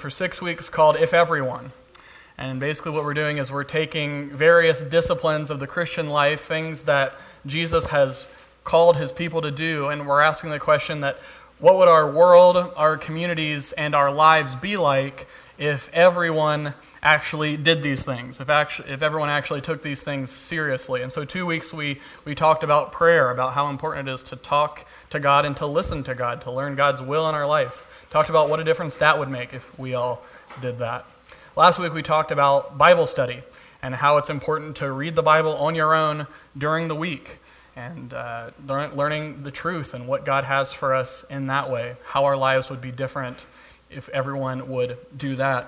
for 6 weeks called If Everyone. And basically what we're doing is we're taking various disciplines of the Christian life, things that Jesus has called his people to do, and we're asking the question that what would our world, our communities, and our lives be like if everyone actually did these things, if everyone actually took these things seriously? And so 2 weeks we talked about prayer, about how important it is to talk to God and to listen to God, to learn God's will in our life. Talked about what a difference that would make if we all did that. Last week we talked about Bible study and how it's important to read the Bible on your own during the week and learning the truth and what God has for us in that way, how our lives would be different if everyone would do that.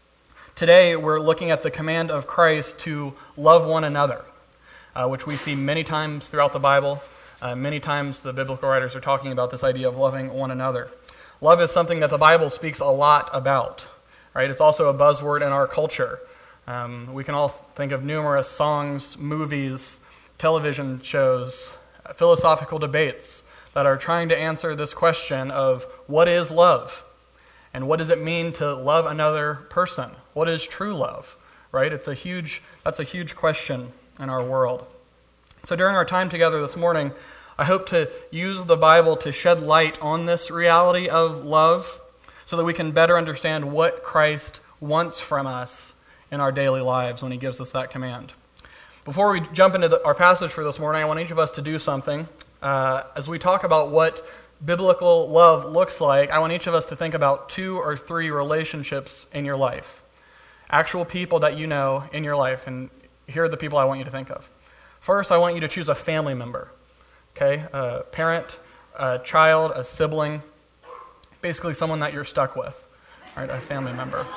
Today we're looking at the command of Christ to love one another, which we see many times throughout the Bible. Many times the biblical writers are talking about this idea of loving one another. Love is something that the Bible speaks a lot about. Right? It's also a buzzword in our culture. We can all think of numerous songs, movies, television shows, philosophical debates that are trying to answer this question of what is love? And what does it mean to love another person? What is true love? Right? That's a huge question in our world. So during our time together this morning, I hope to use the Bible to shed light on this reality of love, so that we can better understand what Christ wants from us in our daily lives when he gives us that command. Before we jump into our passage for this morning, I want each of us to do something. As we talk about what biblical love looks like, I want each of us to think about 2 or 3 relationships in your life. Actual people that you know in your life, and here are the people I want you to think of. First, I want you to choose a family member. Okay, a parent, a child, a sibling, basically someone that you're stuck with, right? A family member.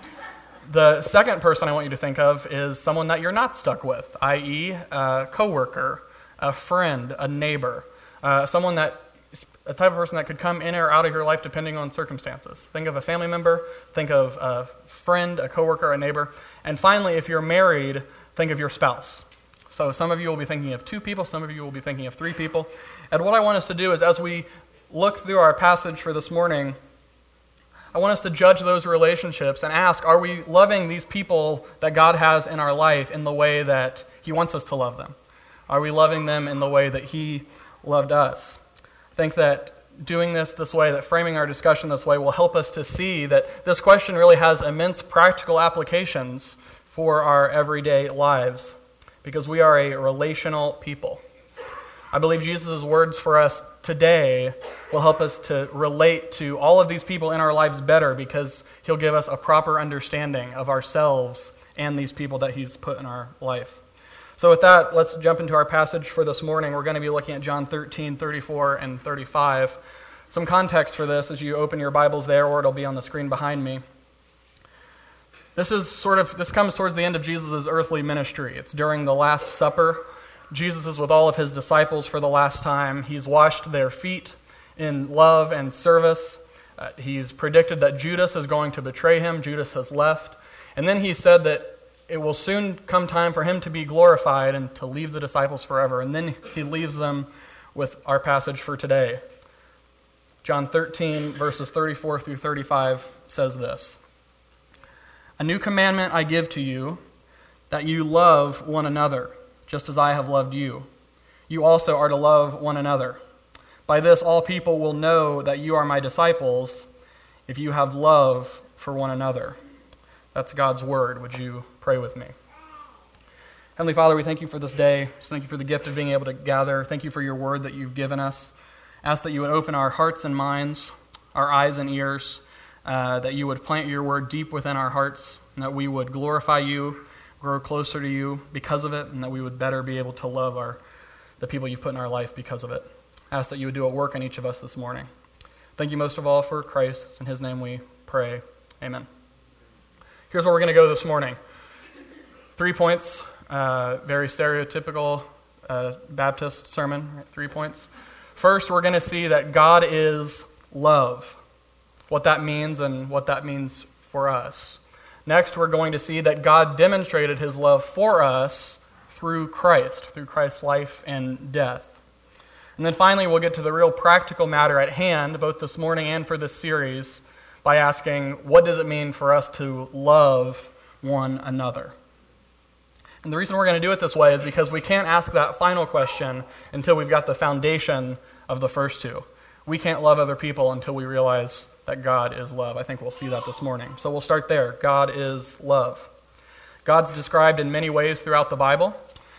The second person I want you to think of is someone that you're not stuck with, i.e. a coworker, a friend, a neighbor, a type of person that could come in or out of your life depending on circumstances. Think of a family member, think of a friend, a coworker, a neighbor, and finally, if you're married, think of your spouse. So some of you will be thinking of 2 people, some of you will be thinking of 3 people, and what I want us to do is as we look through our passage for this morning, I want us to judge those relationships and ask, are we loving these people that God has in our life in the way that he wants us to love them? Are we loving them in the way that he loved us? I think that doing this way, that framing our discussion this way, will help us to see that this question really has immense practical applications for our everyday lives, because we are a relational people. I believe Jesus' words for us today will help us to relate to all of these people in our lives better, because he'll give us a proper understanding of ourselves and these people that he's put in our life. So with that, let's jump into our passage for this morning. We're going to be looking at John 13, 34, and 35. Some context for this as you open your Bibles there, or it'll be on the screen behind me. This comes towards the end of Jesus' earthly ministry. It's during the Last Supper. Jesus is with all of his disciples for the last time. He's washed their feet in love and service. He's predicted that Judas is going to betray him. Judas has left. And then he said that it will soon come time for him to be glorified and to leave the disciples forever. And then he leaves them with our passage for today. John 13, verses 34 through 35 says this: "A new commandment I give to you, that you love one another, just as I have loved you. You also are to love one another. By this all people will know that you are my disciples, if you have love for one another." That's God's word. Would you pray with me? Heavenly Father, we thank you for this day. Thank you for the gift of being able to gather. Thank you for your word that you've given us. Ask that you would open our hearts and minds, our eyes and ears, that you would plant your word deep within our hearts, and that we would glorify you, grow closer to you because of it, and that we would better be able to love the people you've put in our life because of it. Ask that you would do a work in each of us this morning. Thank you most of all for Christ. It's in his name we pray. Amen. Here's where we're going to go this morning. 3 points, very stereotypical Baptist sermon, right? 3 points. First, we're going to see that God is love, what that means and what that means for us. Next, we're going to see that God demonstrated his love for us through Christ's life and death. And then finally, we'll get to the real practical matter at hand, both this morning and for this series, by asking, what does it mean for us to love one another? And the reason we're going to do it this way is because we can't ask that final question until we've got the foundation of the first two. We can't love other people until we realize that God is love. I think we'll see that this morning. So we'll start there. God is love. God's described in many ways throughout the Bible,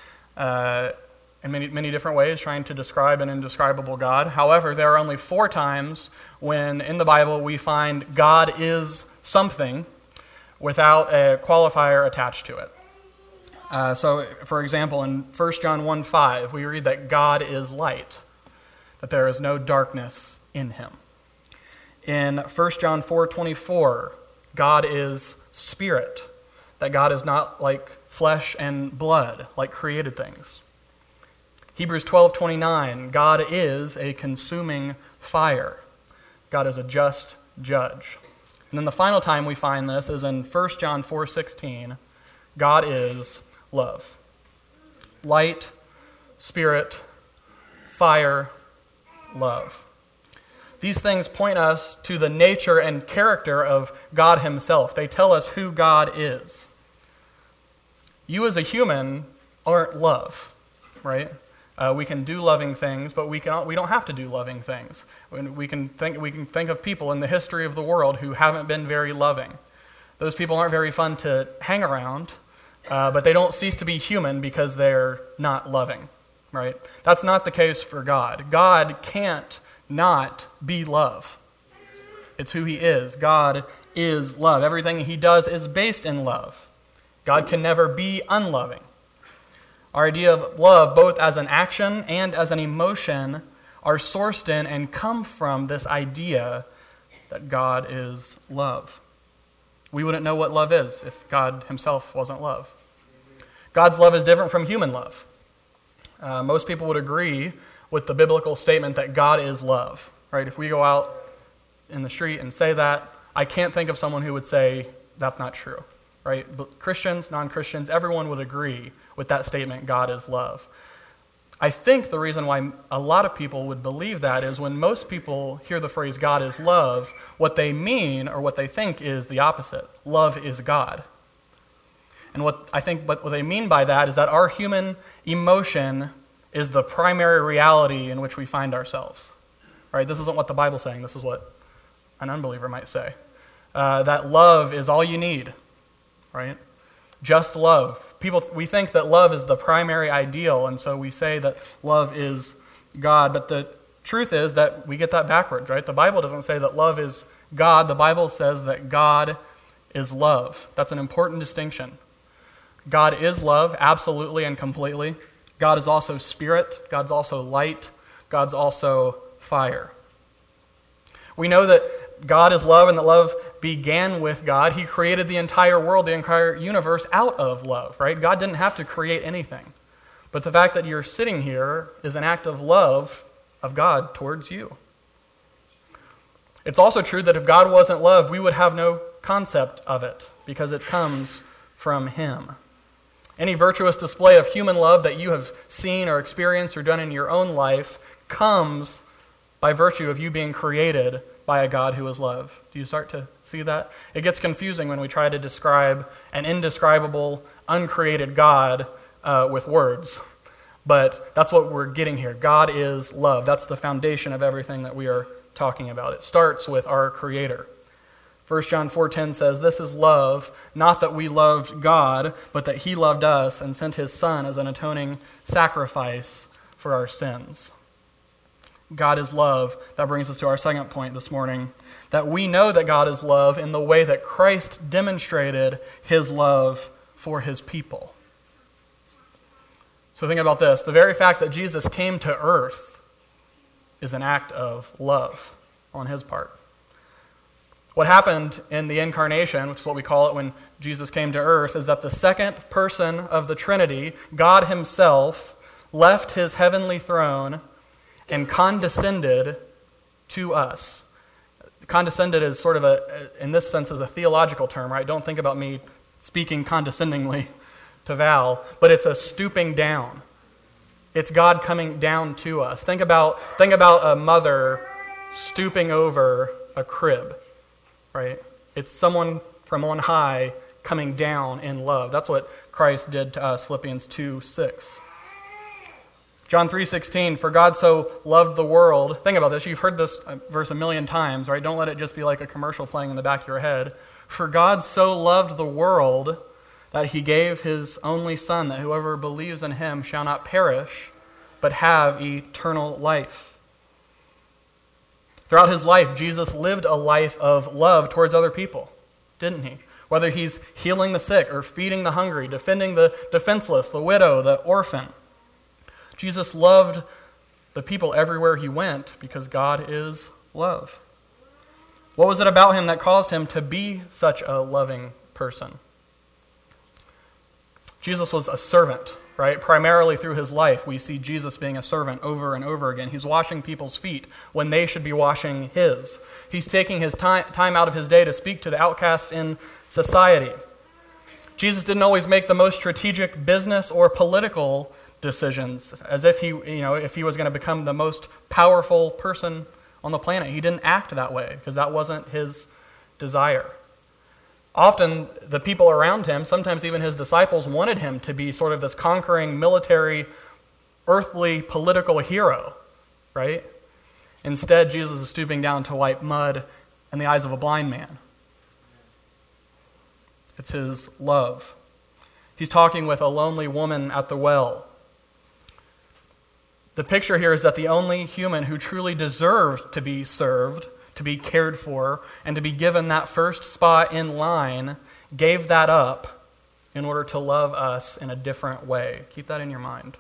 in many different ways, trying to describe an indescribable God. However, there are only 4 times when in the Bible we find God is something without a qualifier attached to it. So, for example, in 1 John 1:5, we read that God is light, that there is no darkness in him. In 1 John 4:24, God is spirit, that God is not like flesh and blood, like created things. Hebrews 12:29, God is a consuming fire. God is a just judge. And then the final time we find this is in 1 John 4:16, God is love. Light, spirit, fire, love. These things point us to the nature and character of God himself. They tell us who God is. You as a human aren't love, right? We can do loving things, but we don't have to do loving things. We can think of people in the history of the world who haven't been very loving. Those people aren't very fun to hang around, but they don't cease to be human because they're not loving, right? That's not the case for God. God can't not be love. It's who he is. God is love. Everything he does is based in love. God can never be unloving. Our idea of love, both as an action and as an emotion, are sourced in and come from this idea that God is love. We wouldn't know what love is if God himself wasn't love. God's love is different from human love. Most people would agree with the biblical statement that God is love, right? If we go out in the street and say that, I can't think of someone who would say that's not true, right? But Christians, non-Christians, everyone would agree with that statement, God is love. I think the reason why a lot of people would believe that is when most people hear the phrase God is love, what they mean or what they think is the opposite. Love is God. And what they mean by that is that our human emotion is the primary reality in which we find ourselves. Right? This isn't what the Bible's saying. This is what an unbeliever might say. That love is all you need. Right? Just love. We think that love is the primary ideal, and so we say that love is God. But the truth is that we get that backwards, right? The Bible doesn't say that love is God. The Bible says that God is love. That's an important distinction. God is love, absolutely and completely. God is also spirit. God's also light. God's also fire. We know that God is love and that love began with God. He created the entire world, the entire universe out of love, right? God didn't have to create anything. But the fact that you're sitting here is an act of love of God towards you. It's also true that if God wasn't love, we would have no concept of it because it comes from him. Any virtuous display of human love that you have seen or experienced or done in your own life comes by virtue of you being created by a God who is love. Do you start to see that? It gets confusing when we try to describe an indescribable, uncreated God with words. But that's what we're getting here. God is love. That's the foundation of everything that we are talking about. It starts with our Creator. 1 John 4:10 says, "This is love, not that we loved God, but that he loved us and sent his Son as an atoning sacrifice for our sins." God is love. That brings us to our second point this morning, that we know that God is love in the way that Christ demonstrated his love for his people. So think about this. The very fact that Jesus came to earth is an act of love on his part. What happened in the incarnation, which is what we call it when Jesus came to earth, is that the second person of the Trinity, God himself, left his heavenly throne and condescended to us. Condescended is sort of in this sense, is a theological term, right? Don't think about me speaking condescendingly to Val, but it's a stooping down. It's God coming down to us. Think about a mother stooping over a crib. right? It's someone from on high coming down in love. That's what Christ did to us, Philippians 2:6. John 3:16, for God so loved the world. Think about this. You've heard this verse a million times, right? Don't let it just be like a commercial playing in the back of your head. For God so loved the world that he gave his only Son, that whoever believes in him shall not perish, but have eternal life. Throughout his life, Jesus lived a life of love towards other people, didn't he? Whether he's healing the sick or feeding the hungry, defending the defenseless, the widow, the orphan. Jesus loved the people everywhere he went because God is love. What was it about him that caused him to be such a loving person? Jesus was a servant, right? Primarily through his life, we see Jesus being a servant over and over again. He's washing people's feet when they should be washing his. He's taking his time out of his day to speak to the outcasts in society. Jesus didn't always make the most strategic business or political decisions, as if if he was going to become the most powerful person on the planet. He didn't act that way because that wasn't his desire. Often the people around him, sometimes even his disciples, wanted him to be sort of this conquering military, earthly, political hero, right? Instead, Jesus is stooping down to wipe mud in the eyes of a blind man. It's his love. He's talking with a lonely woman at the well. The picture here is that the only human who truly deserved to be served, to be cared for, and to be given that first spot in line, gave that up in order to love us in a different way. Keep that in your mind.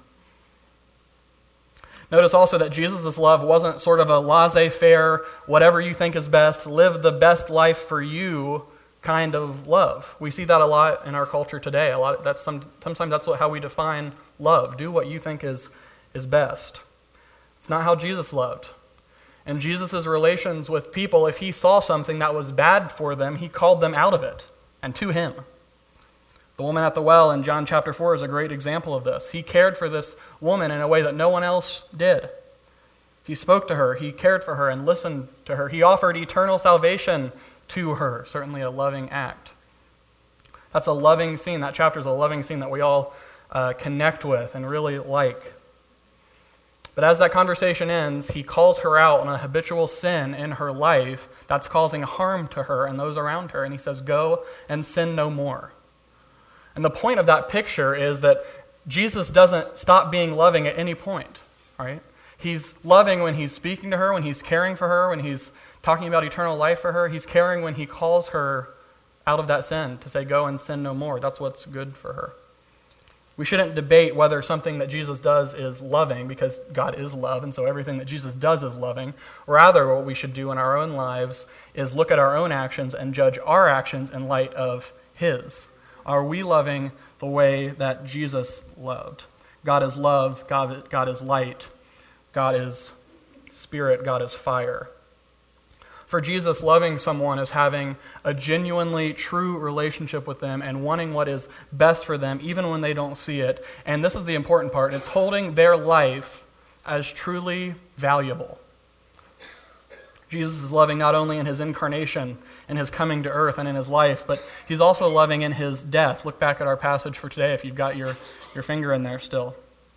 Notice also that Jesus' love wasn't sort of a laissez-faire, whatever you think is best, live the best life for you kind of love. We see that a lot in our culture today. Sometimes that's how we define love. Do what you think is best. It's not how Jesus loved. In Jesus' relations with people, if he saw something that was bad for them, he called them out of it and to him. The woman at the well in John chapter 4 is a great example of this. He cared for this woman in a way that no one else did. He spoke to her, he cared for her and listened to her. He offered eternal salvation to her, certainly a loving act. That's a loving scene. That chapter is a loving scene that we all connect with and really like. But as that conversation ends, he calls her out on a habitual sin in her life that's causing harm to her and those around her. And he says, go and sin no more. And the point of that picture is that Jesus doesn't stop being loving at any point, right? He's loving when he's speaking to her, when he's caring for her, when he's talking about eternal life for her. He's caring when he calls her out of that sin to say, go and sin no more. That's what's good for her. We shouldn't debate whether something that Jesus does is loving, because God is love, and so everything that Jesus does is loving. Rather, what we should do in our own lives is look at our own actions and judge our actions in light of his. Are we loving the way that Jesus loved? God is love, God is light, God is spirit, God is fire. For Jesus, loving someone is having a genuinely true relationship with them and wanting what is best for them, even when they don't see it. And this is the important part. It's holding their life as truly valuable. Jesus is loving not only in his incarnation, in his coming to earth, and in his life, but he's also loving in his death. Look back at our passage for today if you've got your finger in there still.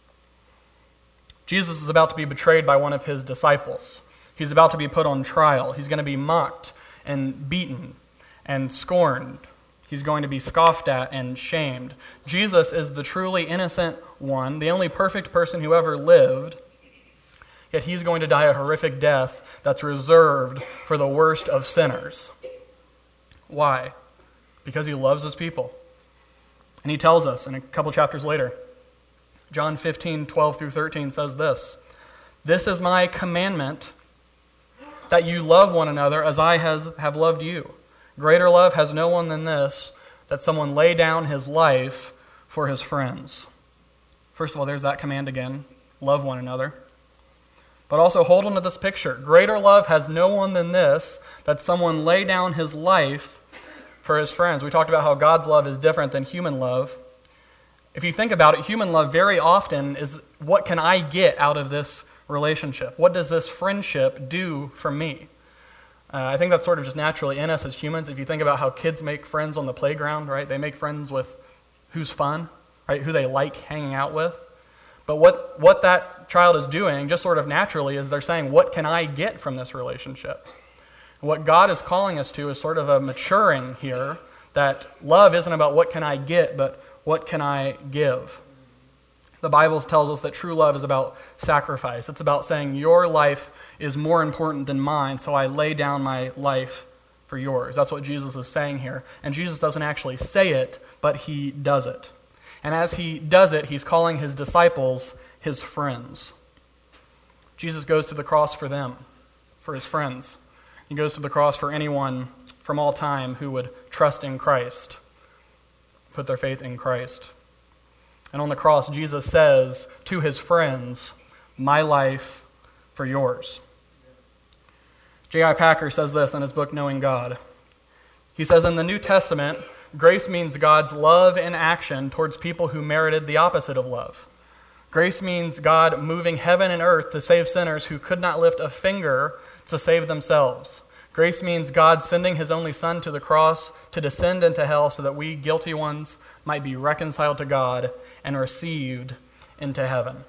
Jesus is about to be betrayed by one of his disciples. He's about to be put on trial. He's going to be mocked and beaten and scorned. He's going to be scoffed at and shamed. Jesus is the truly innocent one, the only perfect person who ever lived, yet he's going to die a horrific death that's reserved for the worst of sinners. Why? Because he loves his people. And he tells us in a couple chapters later, John 15:12-13 says this, "This is my commandment, that you love one another as I have loved you. Greater love has no one than this, that someone lay down his life for his friends." First of all, there's that command again. Love one another. But also hold on to this picture. Greater love has no one than this, that someone lay down his life for his friends. We talked about how God's love is different than human love. If you think about it, human love very often is, what can I get out of this relationship? What does this friendship do for me? I think that's sort of just naturally in us as humans. If you think about how kids make friends on the playground, right? They make friends with who's fun, right? Who they like hanging out with. But what that child is doing, just sort of naturally, is they're saying, what can I get from this relationship? What God is calling us to is sort of a maturing here, that love isn't about what can I get, but what can I give? The Bible tells us that true love is about sacrifice. It's about saying your life is more important than mine, so I lay down my life for yours. That's what Jesus is saying here. And Jesus doesn't actually say it, but he does it. And as he does it, he's calling his disciples his friends. Jesus goes to the cross for them, for his friends. He goes to the cross for anyone from all time who would trust in Christ, put their faith in Christ. And on the cross, Jesus says to his friends, my life for yours. J.I. Packer says this in his book, Knowing God. He says, in the New Testament, grace means God's love in action towards people who merited the opposite of love. Grace means God moving heaven and earth to save sinners who could not lift a finger to save themselves. Grace means God sending his only Son to the cross to descend into hell so that we guilty ones might be reconciled to God and received into heaven.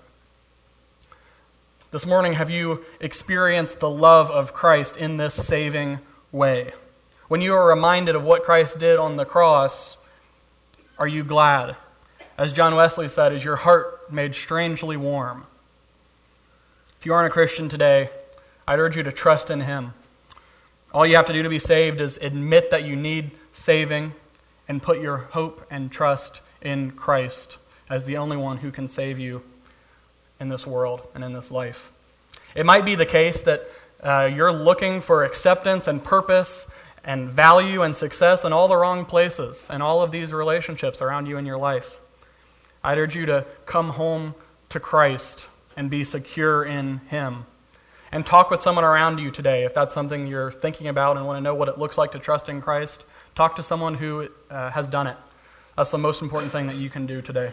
This morning, have you experienced the love of Christ in this saving way? When you are reminded of what Christ did on the cross, are you glad? As John Wesley said, is your heart made strangely warm? If you aren't a Christian today, I'd urge you to trust in him. All you have to do to be saved is admit that you need saving and put your hope and trust in Christ as the only one who can save you in this world and in this life. It might be the case that you're looking for acceptance and purpose and value and success in all the wrong places and all of these relationships around you in your life. I'd urge you to come home to Christ and be secure in him. And talk with someone around you today. If that's something you're thinking about and want to know what it looks like to trust in Christ, talk to someone who has done it. That's the most important thing that you can do today.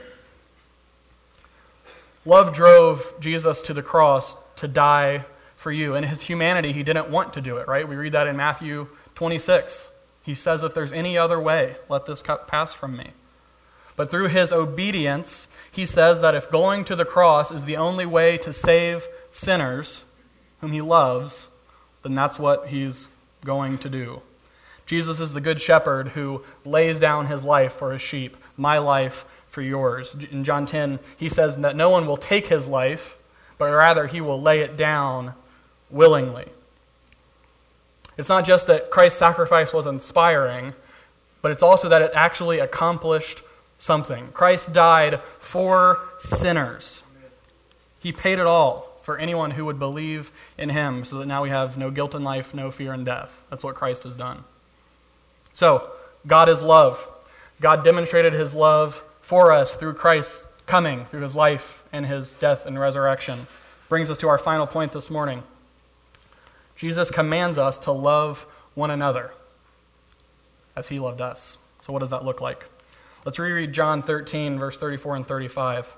Love drove Jesus to the cross to die for you. In his humanity, he didn't want to do it, right? We read that in Matthew 26. He says, if there's any other way, let this cup pass from me. But through his obedience, he says that if going to the cross is the only way to save sinners whom he loves, then that's what he's going to do. Jesus is the good shepherd who lays down his life for his sheep, my life for yours. In John 10, he says that no one will take his life, but rather he will lay it down willingly. It's not just that Christ's sacrifice was inspiring, but it's also that it actually accomplished something. Christ died for sinners. He paid it all for anyone who would believe in him, so that now we have no guilt in life, no fear in death. That's what Christ has done. So, God is love. God demonstrated his love for us through Christ's coming, through his life and his death and resurrection. Brings us to our final point this morning. Jesus commands us to love one another as he loved us. So what does that look like? Let's reread John 13, verse 34 and 35.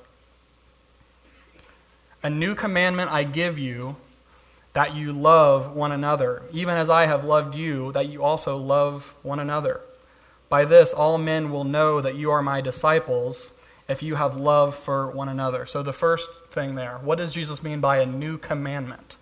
A new commandment I give you, that you love one another, even as I have loved you, that you also love one another. By this all men will know that you are my disciples, if you have love for one another. So the first thing there, what does Jesus mean by a new commandment?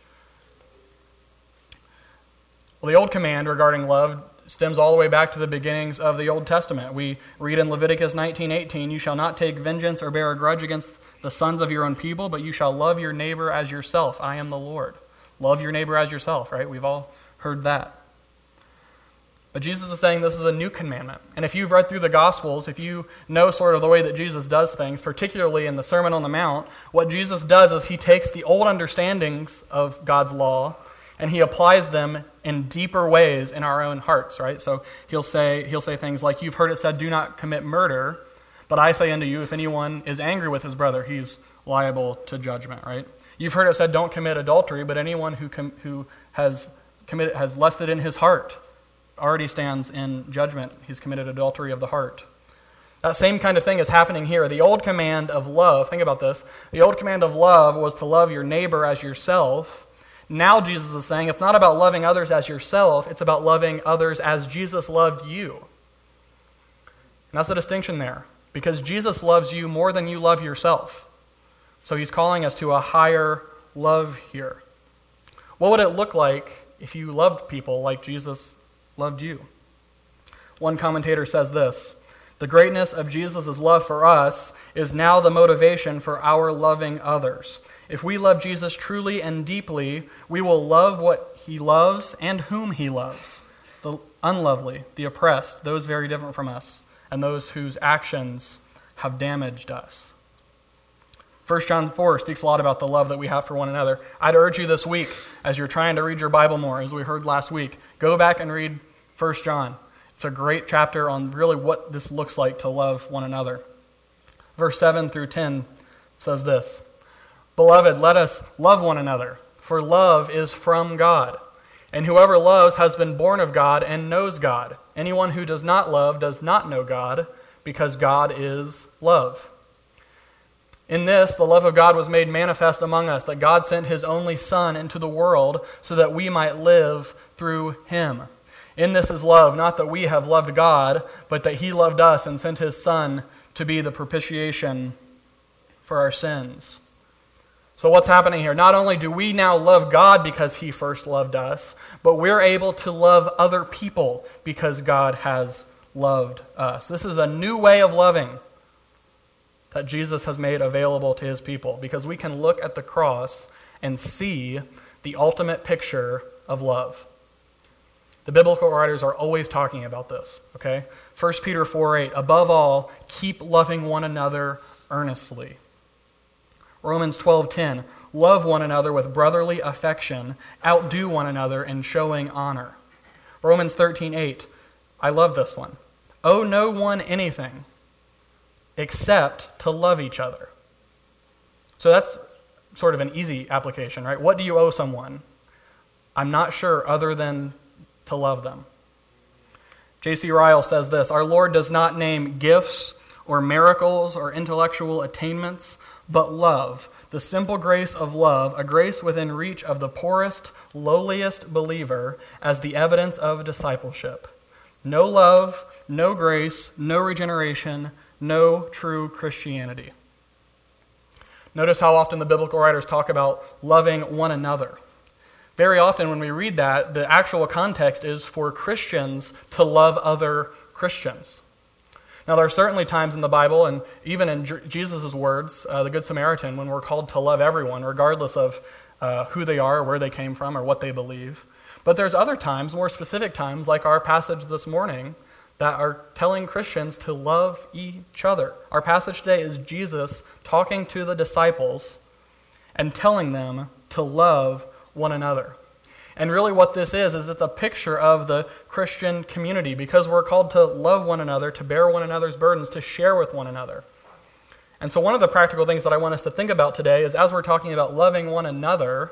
Well, the old command regarding love stems all the way back to the beginnings of the Old Testament. We read in Leviticus 19:18, you shall not take vengeance or bear a grudge against the sons of your own people, but you shall love your neighbor as yourself. I am the Lord. Love your neighbor as yourself, right? We've all heard that. But Jesus is saying this is a new commandment. And if you've read through the Gospels, if you know sort of the way that Jesus does things, particularly in the Sermon on the Mount, what Jesus does is he takes the old understandings of God's law and he applies them in deeper ways in our own hearts, right? So he'll say things like, you've heard it said, do not commit murder, but I say unto you, if anyone is angry with his brother, he's liable to judgment, right? You've heard it said, don't commit adultery, but anyone who has lusted in his heart already stands in judgment. He's committed adultery of the heart. That same kind of thing is happening here. The old command of love, think about this, the old command of love was to love your neighbor as yourself. Now Jesus is saying it's not about loving others as yourself, it's about loving others as Jesus loved you. And that's the distinction there, because Jesus loves you more than you love yourself. So he's calling us to a higher love here. What would it look like if you loved people like Jesus loved you? One commentator says this: the greatness of Jesus' love for us is now the motivation for our loving others. If we love Jesus truly and deeply, we will love what he loves and whom he loves, the unlovely, the oppressed, those very different from us, and those whose actions have damaged us. 1 John 4 speaks a lot about the love that we have for one another. I'd urge you this week, as you're trying to read your Bible more, as we heard last week, go back and read 1 John. It's a great chapter on really what this looks like to love one another. Verse 7 through 10 says this: Beloved, let us love one another, for love is from God. And whoever loves has been born of God and knows God. Anyone who does not love does not know God, because God is love. In this, the love of God was made manifest among us, that God sent his only Son into the world so that we might live through him. In this is love, not that we have loved God, but that he loved us and sent his Son to be the propitiation for our sins. So what's happening here? Not only do we now love God because he first loved us, but we're able to love other people because God has loved us. This is a new way of loving that Jesus has made available to his people, because we can look at the cross and see the ultimate picture of love. The biblical writers are always talking about this, okay? 1 Peter 4:8, above all, keep loving one another earnestly. Romans 12:10, love one another with brotherly affection, outdo one another in showing honor. Romans 13:8, I love this one. Owe no one anything except to love each other. So that's sort of an easy application, right? What do you owe someone? I'm not sure, other than to love them. J.C. Ryle says this: our Lord does not name gifts or miracles or intellectual attainments, but love, the simple grace of love, a grace within reach of the poorest, lowliest believer, as the evidence of discipleship. No love, no grace, no regeneration, no true Christianity. Notice how often the biblical writers talk about loving one another. Very often when we read that, the actual context is for Christians to love other Christians. Now, there are certainly times in the Bible, and even in Jesus' words, the Good Samaritan, when we're called to love everyone, regardless of who they are, or where they came from, or what they believe. But there's other times, more specific times, like our passage this morning, that are telling Christians to love each other. Our passage today is Jesus talking to the disciples and telling them to love one another. And really what this is it's a picture of the Christian community, because we're called to love one another, to bear one another's burdens, to share with one another. And so one of the practical things that I want us to think about today is, as we're talking about loving one another,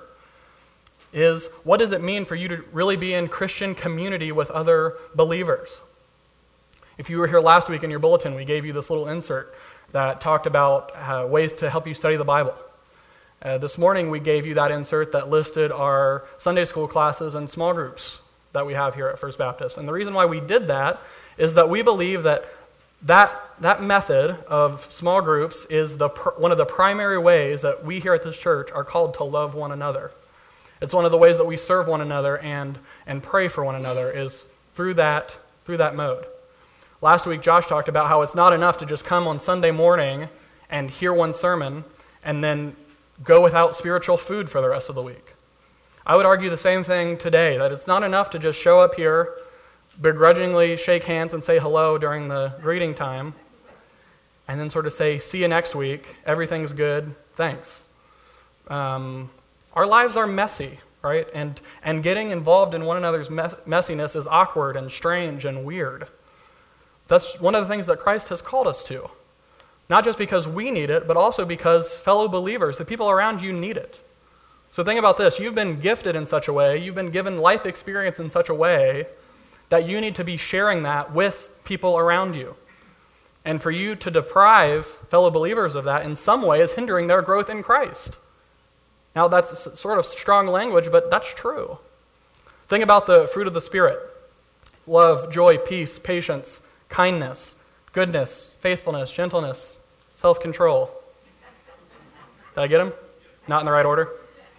is what does it mean for you to really be in Christian community with other believers? If you were here last week in your bulletin, we gave you this little insert that talked about ways to help you study the Bible. This morning we gave you that insert that listed our Sunday school classes and small groups that we have here at First Baptist. And the reason why we did that is that we believe that method of small groups is one of the primary ways that we here at this church are called to love one another. It's one of the ways that we serve one another and pray for one another is through that mode. Last week Josh talked about how it's not enough to just come on Sunday morning and hear one sermon and then go without spiritual food for the rest of the week. I would argue the same thing today, that it's not enough to just show up here, begrudgingly shake hands and say hello during the greeting time, and then sort of say, see you next week, everything's good, thanks. Our lives are messy, right? And getting involved in one another's messiness is awkward and strange and weird. That's one of the things that Christ has called us to. Not just because we need it, but also because fellow believers, the people around you, need it. So think about this. You've been gifted in such a way, you've been given life experience in such a way that you need to be sharing that with people around you. And for you to deprive fellow believers of that in some way is hindering their growth in Christ. Now, that's sort of strong language, but that's true. Think about the fruit of the Spirit: love, joy, peace, patience, kindness, goodness, faithfulness, gentleness, self-control. Did I get them? Not in the right order?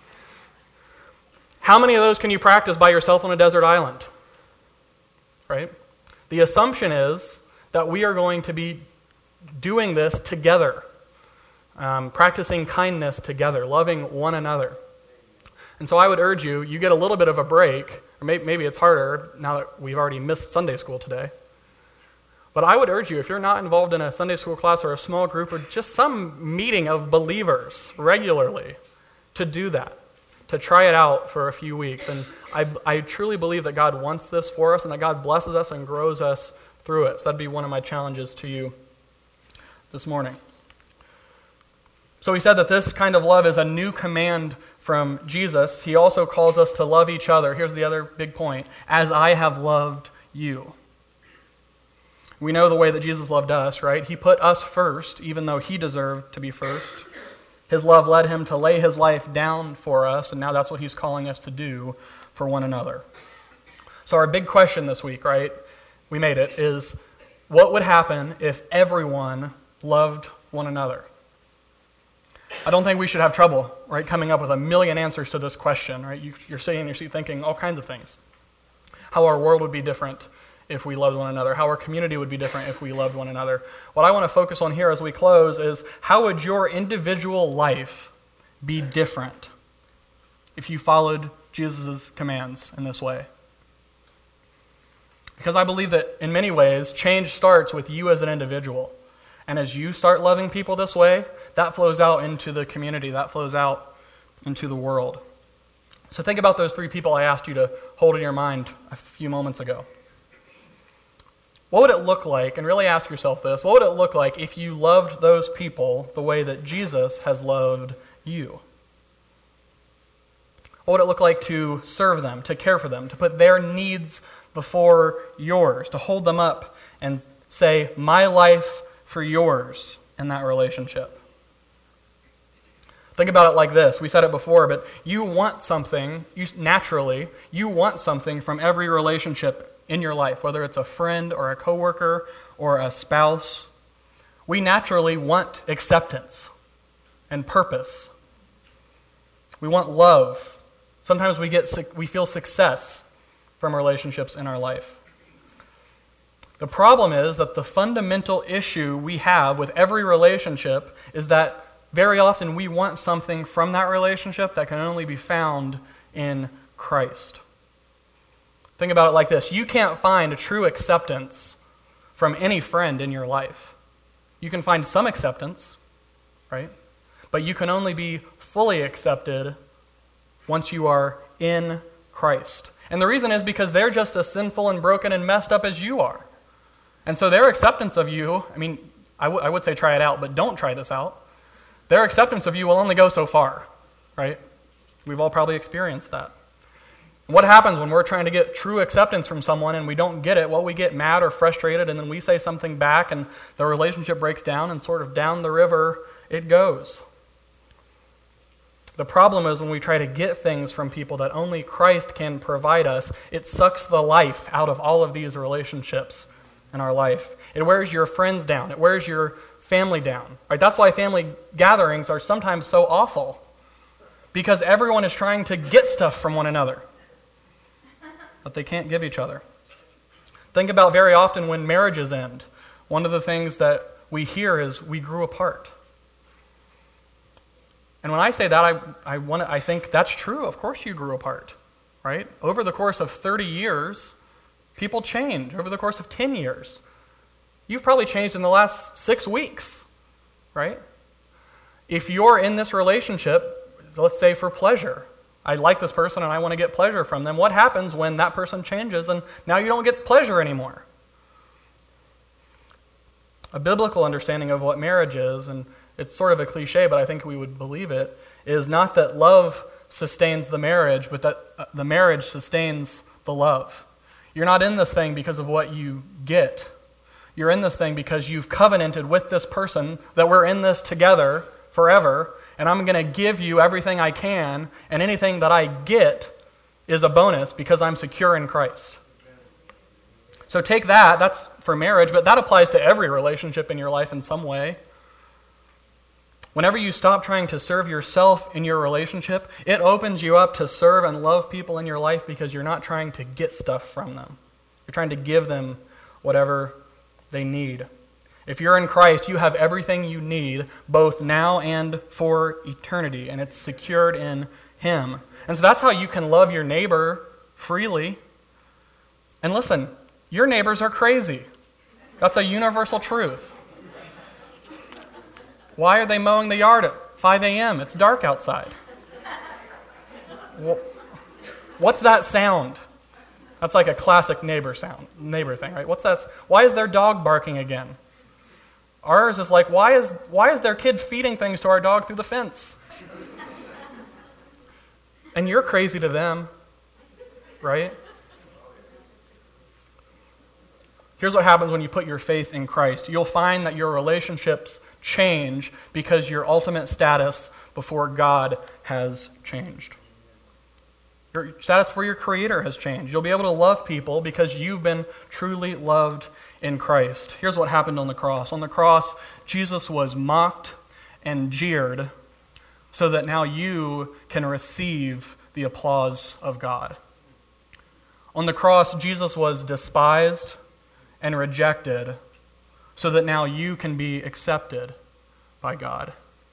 How many of those can you practice by yourself on a desert island? Right? The assumption is that we are going to be doing this together, practicing kindness together, loving one another. And so I would urge you, you get a little bit of a break, or maybe it's harder now that we've already missed Sunday school today. But I would urge you, if you're not involved in a Sunday school class or a small group or just some meeting of believers regularly, to do that, to try it out for a few weeks. And I truly believe that God wants this for us and that God blesses us and grows us through it. So that'd be one of my challenges to you this morning. So we said that this kind of love is a new command from Jesus. He also calls us to love each other. Here's the other big point: as I have loved you. We know the way that Jesus loved us, right? He put us first, even though he deserved to be first. His love led him to lay his life down for us, and now that's what he's calling us to do for one another. So our big question this week, right, we made it, is what would happen if everyone loved one another? I don't think we should have trouble, right, coming up with a million answers to this question, right? You're sitting in your seat thinking all kinds of things. How our world would be different if we loved one another, how our community would be different if we loved one another. What I want to focus on here as we close is, how would your individual life be different if you followed Jesus' commands in this way? Because I believe that in many ways, change starts with you as an individual. And as you start loving people this way, that flows out into the community, that flows out into the world. So think about those three people I asked you to hold in your mind a few moments ago. What would it look like, and really ask yourself this, what would it look like if you loved those people the way that Jesus has loved you? What would it look like to serve them, to care for them, to put their needs before yours, to hold them up and say, my life for yours in that relationship? Think about it like this. We said it before, but you want something, naturally, you want something from every relationship in your life, whether it's a friend or a coworker or a spouse. We naturally want acceptance and purpose. We want love. Sometimes we feel success from relationships in our life. The problem is that the fundamental issue we have with every relationship is that very often we want something from that relationship that can only be found in Christ. Think about it like this. You can't find a true acceptance from any friend in your life. You can find some acceptance, right? But you can only be fully accepted once you are in Christ. And the reason is because they're just as sinful and broken and messed up as you are. And so their acceptance of you, I would say try it out, but don't try this out. Their acceptance of you will only go so far, right? We've all probably experienced that. What happens when we're trying to get true acceptance from someone and we don't get it? Well, we get mad or frustrated, and then we say something back, and the relationship breaks down, and sort of down the river it goes. The problem is when we try to get things from people that only Christ can provide us, it sucks the life out of all of these relationships in our life. It wears your friends down. It wears your family down. Right? That's why family gatherings are sometimes so awful, because everyone is trying to get stuff from one another that they can't give each other. Think about very often when marriages end. One of the things that we hear is, we grew apart. And when I say that, I think that's true. Of course you grew apart, right? Over the course of 30 years, people change. Over the course of 10 years. You've probably changed in the last 6 weeks, right? If you're in this relationship, let's say for pleasure, I like this person and I want to get pleasure from them. What happens when that person changes and now you don't get pleasure anymore? A biblical understanding of what marriage is, and it's sort of a cliche, but I think we would believe it, is not that love sustains the marriage, but that the marriage sustains the love. You're not in this thing because of what you get. You're in this thing because you've covenanted with this person that we're in this together forever, and I'm going to give you everything I can, and anything that I get is a bonus because I'm secure in Christ. So take that, that's for marriage, but that applies to every relationship in your life in some way. Whenever you stop trying to serve yourself in your relationship, it opens you up to serve and love people in your life because you're not trying to get stuff from them. You're trying to give them whatever they need. If you're in Christ, you have everything you need, both now and for eternity, and it's secured in Him. And so that's how you can love your neighbor freely. And listen, your neighbors are crazy. That's a universal truth. Why are they mowing the yard at 5 a.m.? It's dark outside. What's that sound? That's like a classic neighbor thing, right? What's that? Why is their dog barking again? Ours is like, why is their kid feeding things to our dog through the fence? And you're crazy to them, right? Here's what happens when you put your faith in Christ. You'll find that your relationships change because your ultimate status before God has changed. Your status for your Creator has changed. You'll be able to love people because you've been truly loved in Christ. Here's what happened on the cross. On the cross, Jesus was mocked and jeered so that now you can receive the applause of God. On the cross, Jesus was despised and rejected so that now you can be accepted by God.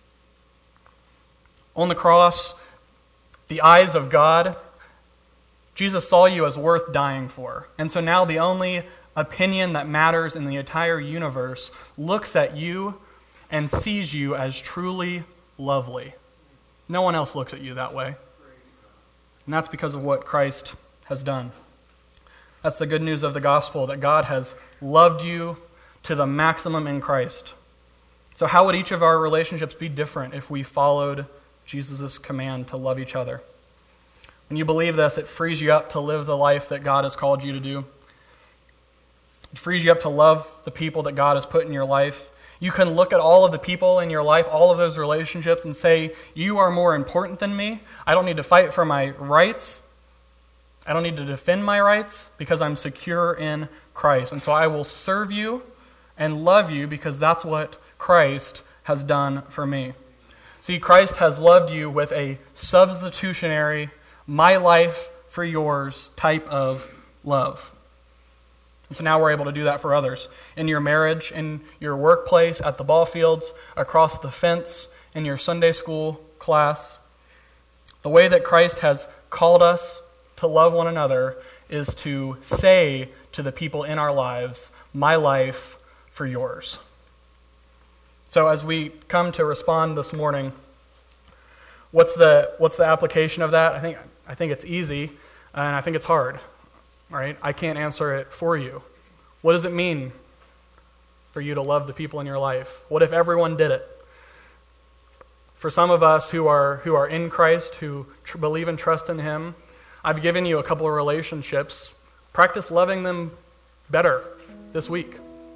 On the cross, the eyes of God, Jesus saw you as worth dying for. And so now the only opinion that matters in the entire universe looks at you and sees you as truly lovely. No one else looks at you that way. And that's because of what Christ has done. That's the good news of the gospel, that God has loved you to the maximum in Christ. So how would each of our relationships be different if we followed Jesus' command to love each other? When you believe this, it frees you up to live the life that God has called you to do. It frees you up to love the people that God has put in your life. You can look at all of the people in your life, all of those relationships, and say, you are more important than me. I don't need to fight for my rights. I don't need to defend my rights because I'm secure in Christ. And so I will serve you and love you because that's what Christ has done for me. See, Christ has loved you with a substitutionary, my life for yours type of love. And so now we're able to do that for others. In your marriage, in your workplace, at the ball fields, across the fence, in your Sunday school class. The way that Christ has called us to love one another is to say to the people in our lives, my life for yours. So as we come to respond this morning, what's the application of that? I think it's easy, and I think it's hard. Right? I can't answer it for you. What does it mean for you to love the people in your life? What if everyone did it? For some of us who are in Christ, who believe and trust in Him, I've given you a couple of relationships. Practice loving them better this week.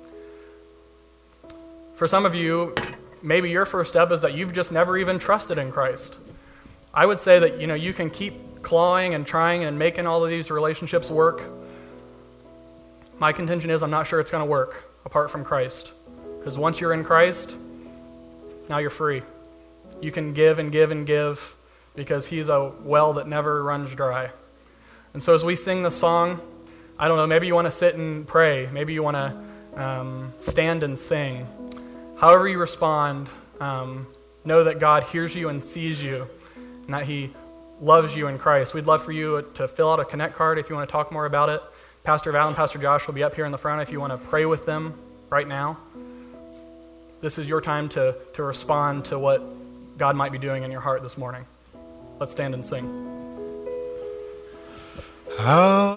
For some of you, maybe your first step is that you've just never even trusted in Christ. I would say that you can keep clawing and trying and making all of these relationships work. My contention is I'm not sure it's going to work apart from Christ. Because once you're in Christ, now you're free. You can give and give and give because He's a well that never runs dry. And so as we sing the song, I don't know, maybe you want to sit and pray. Maybe you want to stand and sing. However you respond, know that God hears you and sees you and that He loves you in Christ. We'd love for you to fill out a Connect card if you want to talk more about it. Pastor Val and Pastor Josh will be up here in the front if you want to pray with them right now. This is your time to respond to what God might be doing in your heart this morning. Let's stand and sing.